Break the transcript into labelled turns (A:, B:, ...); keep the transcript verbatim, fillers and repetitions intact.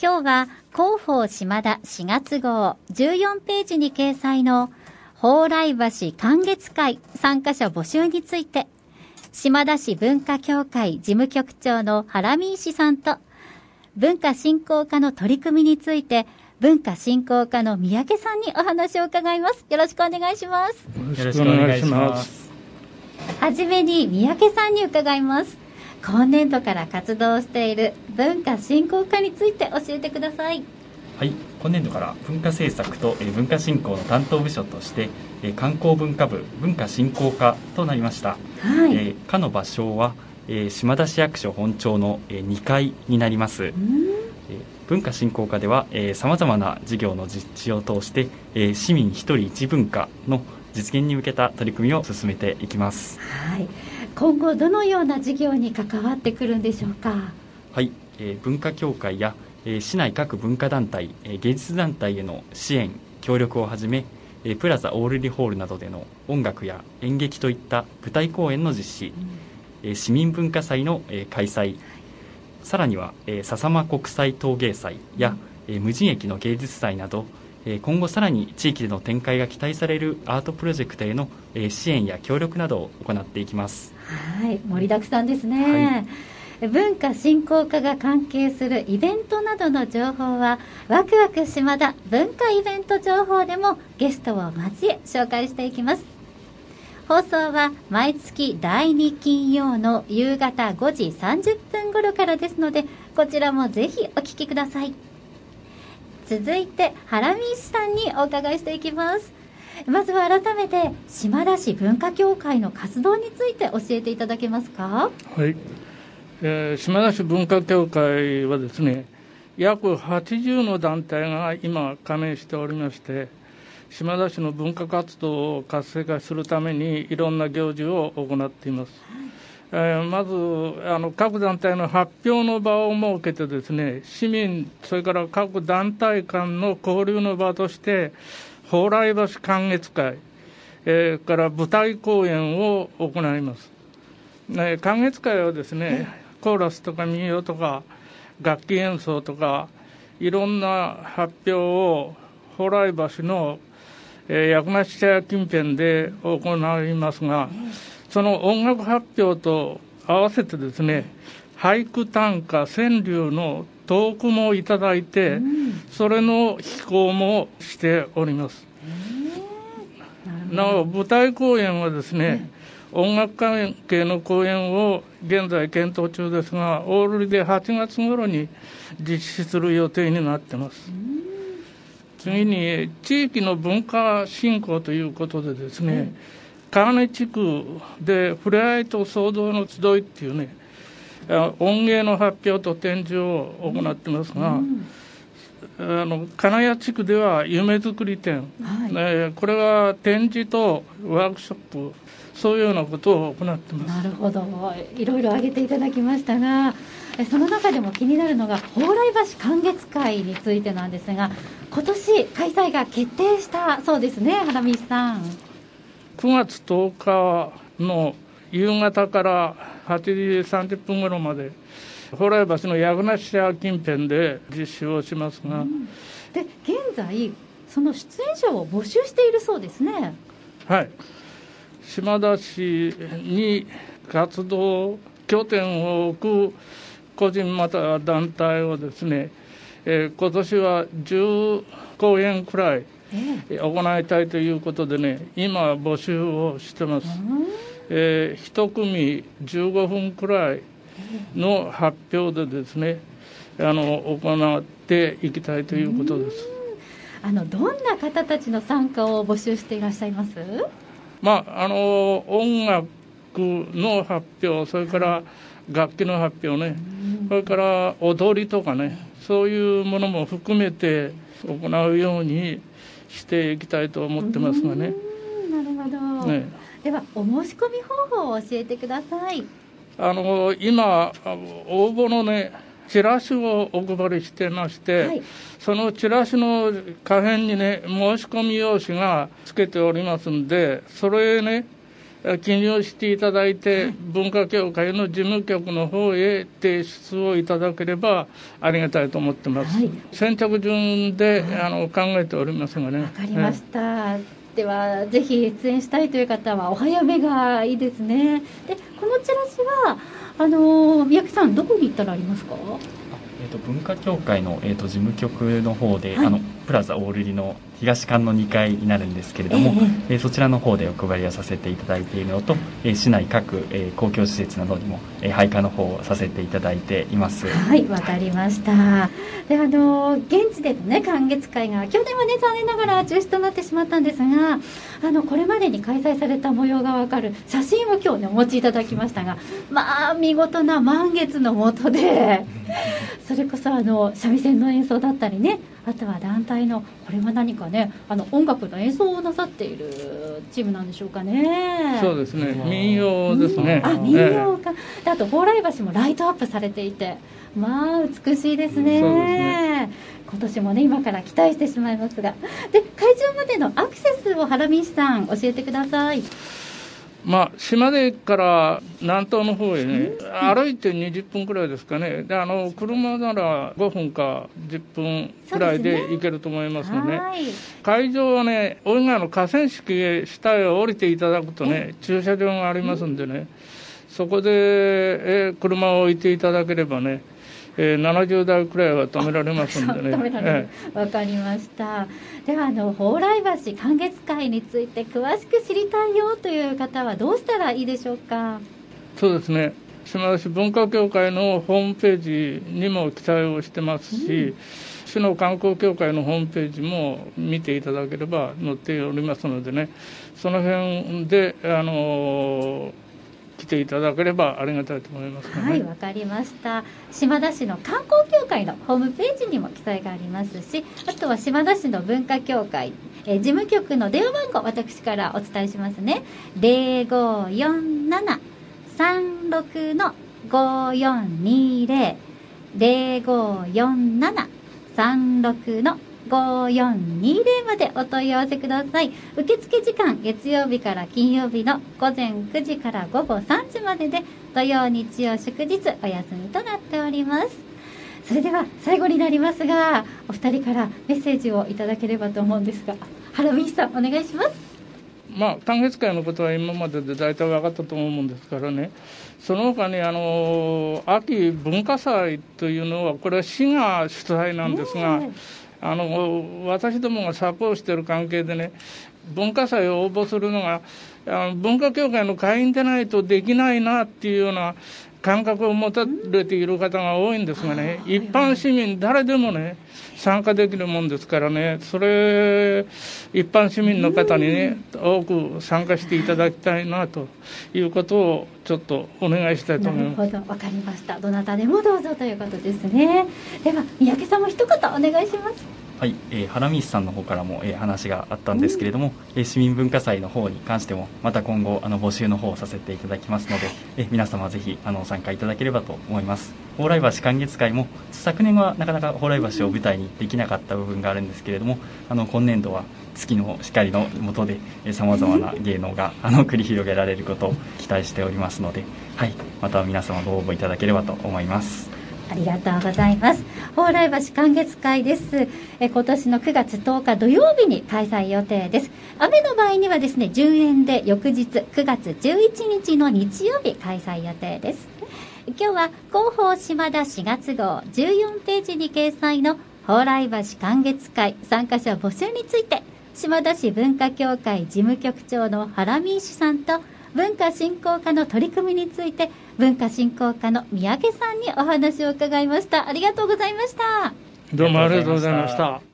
A: 今日は広報島田しがつ号じゅうよんページに掲載の蓬莱橋観月会参加者募集について、島田市文化協会事務局長の原美石さんと、文化振興課の取り組みについて文化振興課の三宅さんにお話を伺います。よろしくお願いします。
B: よろしくお願いします。
A: はじめに三宅さんに伺います。今年度から活動している文化振興課について教えてください。
B: はい、今年度から文化政策と文化振興の担当部署として観光文化部文化振興課となりました。はい、えー、課の場所は、えー、島田市役所本庁のにかいになります。文化振興課ではさまざまな事業の実地を通して、えー、市民一人一文化の実現に向けた取り組みを進めていきます。
A: はい、今後どのような事業に関わってくるんでしょうか。
B: はい、えー、文化協会や、えー、市内各文化団体、えー、芸術団体への支援協力をはじめ、えー、プラザオールリホールなどでの音楽や演劇といった舞台公演の実施、うん、えー、市民文化祭の、えー、開催、さらには、えー、笹間国際陶芸祭や、うん、えー、無人駅の芸術祭など、えー、今後さらに地域での展開が期待されるアートプロジェクトへの、えー、支援や協力などを行っていきます。
A: はい、盛りだくさんですね。はい、文化振興課が関係するイベントなどの情報はワクワク島田文化イベント情報でもゲストを交え紹介していきます。放送は毎月だいに金曜の夕方ごじさんじゅっぷん頃からですので、こちらもぜひお聞きください。続いて原美さんにお伺いしていきます。まずは改めて島田市文化協会の活動について教えていただけますか。
C: はい、えー、島田市文化協会はですね、約はちじゅうの団体が今加盟しておりまして、島田市の文化活動を活性化するためにいろんな行事を行っています。はい、えー、まずあの各団体の発表の場を設けてですね、市民それから各団体間の交流の場として蓬莱橋観月会、えー、から舞台公演を行います。ね、観月会はですね、コーラスとか民謡とか楽器演奏とかいろんな発表を蓬莱橋の薬梨茶屋近辺で行いますが、その音楽発表と合わせてですね、俳句短歌川柳のトークもいただいて、うん、それの披講もしております。なお舞台公演はですね、音楽関係の公演を現在検討中ですが、オールリではちがつ頃に実施する予定になっています。うん、次に地域の文化振興ということでですね、うん、川根地区でふれあいと創造の集いっていうね、音芸の発表と展示を行っていますが、うんうん、あの金谷地区では夢づくり展、はい、えー、これは展示とワークショップ、そういうようなことを行っています。
A: なるほど、いろいろ挙げていただきましたが、その中でも気になるのが蓬莱橋観月会についてなんですが、今年開催が決定したそうですね、原美さん。
C: くがつとおかの夕方からはちじさんじゅっぷん頃まで蓬莱橋の薬梨茶近辺で実施をしますが、うん、
A: で現在その出演者を募集しているそうですね。
C: はい、島田市に活動拠点を置く個人または団体をですね、えー、今年はじゅう公演くらい行いたいということでね、今募集をしてます。えー、一組じゅうごふんくらいの発表でですね、あの行っていきたいということです。
A: あのどんな方たちの参加を募集していらっしゃいます？
C: まあ、あの音楽の発表、それから楽器の発表ね、それから踊りとかね、そういうものも含めて行うようにしていきたいと思ってますがね。
A: なるほど、ね、ではお申し込み方法を教えてください。
C: あの今応募のねチラシをお配りしてまして、はい、そのチラシの下辺にね申し込み用紙がつけておりますんで、それね記入していただいて、はい、文化協会の事務局の方へ提出をいただければありがたいと思ってます、はい、先着順で、はい、あの考えておりますがね。
A: わかりました、はい、ではぜひ出演したいという方はお早めがいいですね。でこのチラシはあの三宅さんどこに行ったらありますか？
B: えー、と文化協会の、えー、と事務局の方で、はい、あのプラザオールリの東館のにかいになるんですけれども、えーえー、そちらの方でお配りをさせていただいているのと、えー、市内各、えー、公共施設などにも、えー、配下の方をさせていただいています。
A: はい、わかりました。であの現地でのね観月会が去年はね残念ながら中止となってしまったんですが、あのこれまでに開催された模様がわかる写真を今日ねお持ちいただきましたが、まあ見事な満月の下でそれこそあの三味線の演奏だったりね、あとは団体のこれは何かねあの音楽の演奏をなさっているチームなんでしょうかね。
C: そうですね、民謡ですね。
A: あ、民謡か、えー、あと蓬莱橋もライトアップされていて、まあ美しいですね。そうですね、今年もね今から期待してしまいますが、で会場までのアクセスを原民さん教えてください。
C: まあ、島根から南東の方へね、歩いてにじゅっぷんくらいですかね。であの車ならごふんかじゅっぷんくらいで行けると思いますので、ね、はい、会場はね大井川の河川敷へ下へ降りていただくとね駐車場がありますんでね、そこでえ車を置いていただければね、えー、ななじゅうだいくらいは止められますんでね。
A: 止められる、えー、分かりました。ではあの蓬莱橋観月会について詳しく知りたいよという方はどうしたらいいでしょうか？
C: そうですね、島田市文化協会のホームページにも記載をしてますし、うん、市の観光協会のホームページも見ていただければ載っておりますのでね、その辺であのー来ていただければありがたいと思います、ね、
A: はい、わかりました。島田市の観光協会のホームページにも記載がありますし、あとは島田市の文化協会、えー、事務局の電話番号私からお伝えしますね。 ゼロごよんなな さんろく のごよんにゼロ ゼロごよんなな さんろく のごよんにゼロまでお問い合わせください。受付時間月曜日から金曜日の午前くじから午後さんじまでで、土曜日曜祝日お休みとなっております。それでは最後になりますが、お二人からメッセージをいただければと思うんですが、原民さんお願いします。
C: まあ、観月会のことは今までで大体分かったと思うんですからね、その他にあの秋文化祭というのはこれは市が主催なんですが、ね、あの私どもがサポートしている関係でね、文化祭を応募するのがあの文化協会の会員でないとできないなっていうような感覚を持たれている方が多いんですがね、一般市民誰でもね参加できるもんですからね、それ一般市民の方にね多く参加していただきたいなということをちょっとお願いしたいと思います。
A: なるほど、わかりました。どなたでもどうぞということですね。では三宅さんも一言お願いします。
B: はい、えー、原民さんの方からも、えー、話があったんですけれども、うん、えー、市民文化祭の方に関してもまた今後あの募集の方をさせていただきますので、えー、皆様ぜひあの参加いただければと思います。蓬莱橋観月会も昨年はなかなか蓬莱橋を舞台にできなかった部分があるんですけれども、あの今年度は月の光の下でさまざまな芸能があの繰り広げられることを期待しておりますので、はい、また皆様ご応募いただければと思います。
A: ありがとうございます。蓬莱橋観月会です。え今年のくがつとおか土曜日に開催予定です。雨の場合にはですね順延で翌日くがつじゅういちにちの日曜日開催予定です。今日は広報島田しがつ号じゅうよんページに掲載の蓬莱橋観月会参加者募集について、島田市文化協会事務局長の原民主さんと文化振興課の取り組みについて文化振興課の三宅さんにお話を伺いました。ありがとうございました。
C: どうもありがとうございました。